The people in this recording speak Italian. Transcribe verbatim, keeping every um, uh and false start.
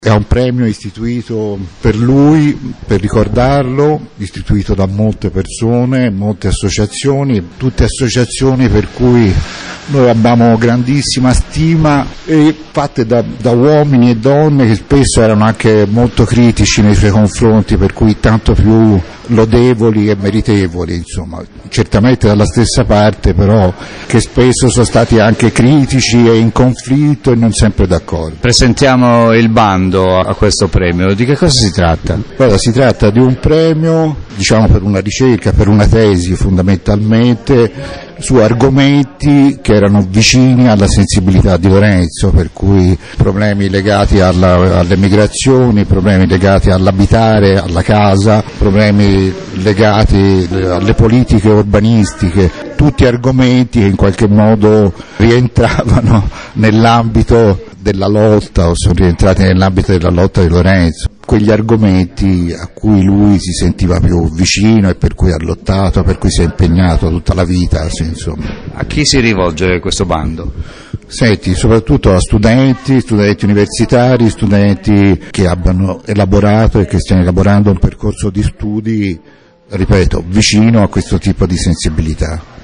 È un premio istituito per lui, per ricordarlo, istituito da molte persone, molte associazioni, tutte associazioni per cui noi abbiamo grandissima stima e fatte da, da uomini e donne che spesso erano anche molto critici nei suoi confronti, per cui tanto più lodevoli e meritevoli, insomma, certamente dalla stessa parte, però che spesso sono stati anche critici e in conflitto e non sempre d'accordo. Presentiamo il bando a questo premio, di che cosa si tratta? Guarda, si tratta di un premio, diciamo, per una ricerca, per una tesi fondamentalmente, su argomenti che erano vicini alla sensibilità di Lorenzo, per cui problemi legati alla, alle migrazioni, problemi legati all'abitare, alla casa, problemi legati alle politiche urbanistiche, tutti argomenti che in qualche modo rientravano nell'ambito della lotta o sono rientrati nell'ambito della lotta di Lorenzo, quegli argomenti a cui lui si sentiva più vicino e per cui ha lottato, per cui si è impegnato tutta la vita, sì, insomma. A chi si rivolge questo bando? Senti, soprattutto a studenti, studenti universitari, studenti che abbiano elaborato e che stiano elaborando un percorso di studi, ripeto, vicino a questo tipo di sensibilità.